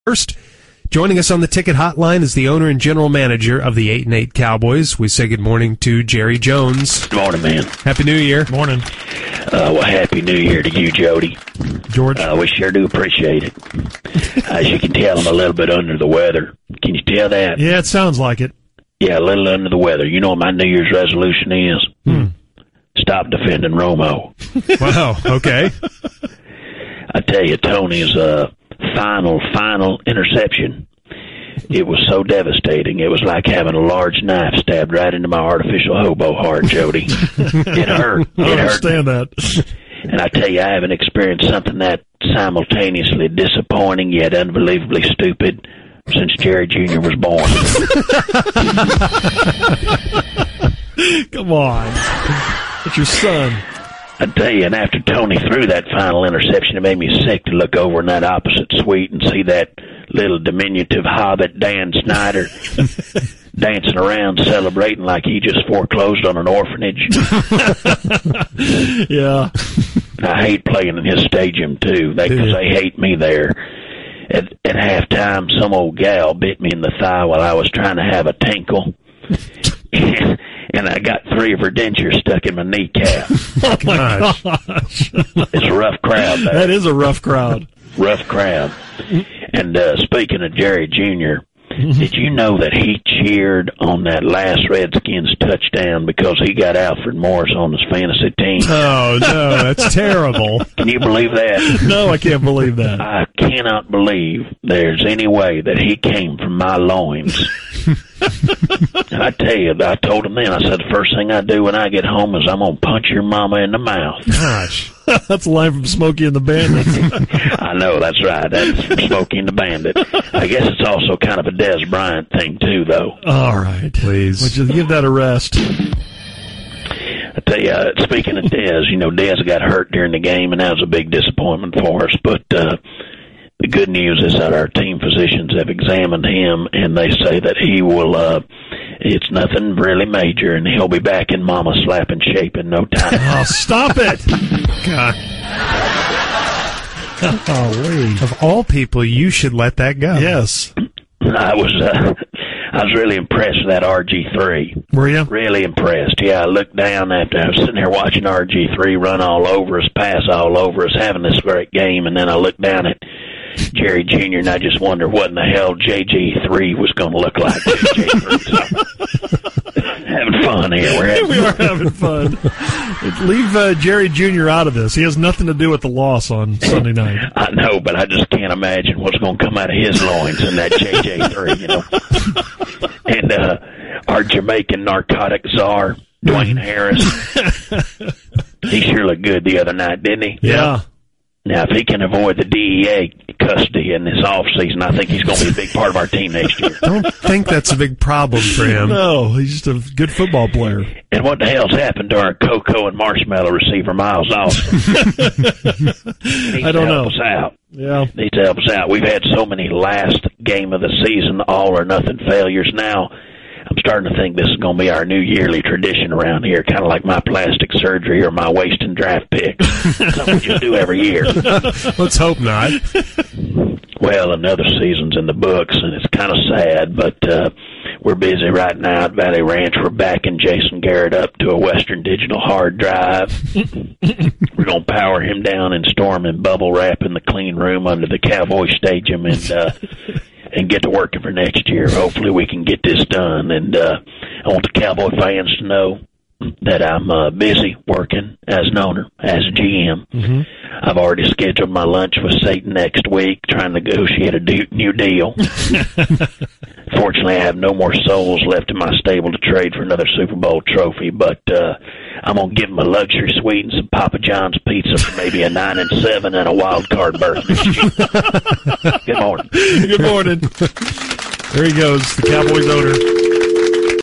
First, joining us on the ticket hotline is the owner and general manager of the 8-8 Cowboys. We say good morning to Jerry Jones. Good morning, man. Happy New Year. Morning. Well, Happy New Year to you, Jody. George. We sure do appreciate it. As you can tell, I'm a little bit under the weather. Can you tell that? Yeah, it sounds like it. Yeah, a little under the weather. You know what my New Year's resolution is? Stop defending Romo. Wow, okay. I tell you, Tony's final interception, it was so devastating. It was like having a large knife stabbed right into my artificial hobo heart, Jody. It hurt. I understand that. And I tell you, I haven't experienced something that simultaneously disappointing yet unbelievably stupid since Jerry Jr. was born. Come on. It's your son. I tell you, and after Tony threw that final interception, it made me sick to look over in that opposite suite and see that little diminutive hobbit, Dan Snyder, dancing around celebrating like he just foreclosed on an orphanage. Yeah. And I hate playing in his stadium, too, because they hate me there. At halftime, some old gal bit me in the thigh while I was trying to have a tinkle. And I got 3 of her dentures stuck in my kneecap. Oh, my gosh. It's a rough crowd there. That is a rough crowd. Rough crowd. And speaking of Jerry Jr., did you know that he cheered on that last Redskins touchdown because he got Alfred Morris on his fantasy team? Oh, no, that's terrible. Can you believe that? No, I can't believe that. I cannot believe there's any way that he came from my loins. I tell you, I told him then, I said, the first thing I do when I get home is I'm going to punch your mama in the mouth. Gosh. That's a line from Smokey and the Bandit. I know, that's right. That's from Smokey and the Bandit. I guess it's also kind of a Des Bryant thing, too, though. All right. Please. Would you give that a rest? I tell you, speaking of Des, Des got hurt during the game, and that was a big disappointment for us. But the good news is that our team physicians have examined him, and they say that he will, it's nothing really major, and he'll be back in mama slapping shape in no time. Oh, stop it. God. Golly. Of all people, you should let that go. Yes. I was really impressed with that RG3. Were you? Really impressed. Yeah, I looked down after I was sitting there watching RG3 run all over us, pass all over us, having this great game, and then I looked down at Jerry Jr., and I just wondered what in the hell JG3 was going to look like. Having fun here. We are having fun. Leave Jerry Jr. out of this. He has nothing to do with the loss on Sunday night. I know, but I just can't imagine what's going to come out of his loins in that JJ3, And our Jamaican narcotic czar, Dwayne Harris, he sure looked good the other night, didn't he? Yeah. Now, if he can avoid the DEA custody in this offseason, I think he's going to be a big part of our team next year. I don't think that's a big problem for him. No, he's just a good football player. And what the hell's happened to our cocoa and marshmallow receiver, Miles Austin? I don't know. Help us out. Yeah. Needs to help us out. We've had so many last game of the season, all or nothing failures now. I'm starting to think this is going to be our new yearly tradition around here, kind of like my plastic surgery or my waste and draft picks. Something we just do every year. Let's hope not. Well, another season's in the books, and it's kind of sad, but we're busy right now at Valley Ranch. We're backing Jason Garrett up to a Western Digital hard drive. We're going to power him down and store him in bubble wrap in the clean room under the Cowboy Stadium and get to working for next year. Hopefully we can get this done. And I want the Cowboy fans to know that I'm busy working as an owner, as a GM. Mm-hmm. I've already scheduled my lunch with Satan next week, trying to negotiate a new deal. Fortunately, I have no more souls left in my stable to trade for another Super Bowl trophy, but I'm going to give him a luxury suite and some Papa John's pizza for maybe a 9 and 7 and a wild card berth. Good morning. Good morning. There he goes, the Cowboys owner.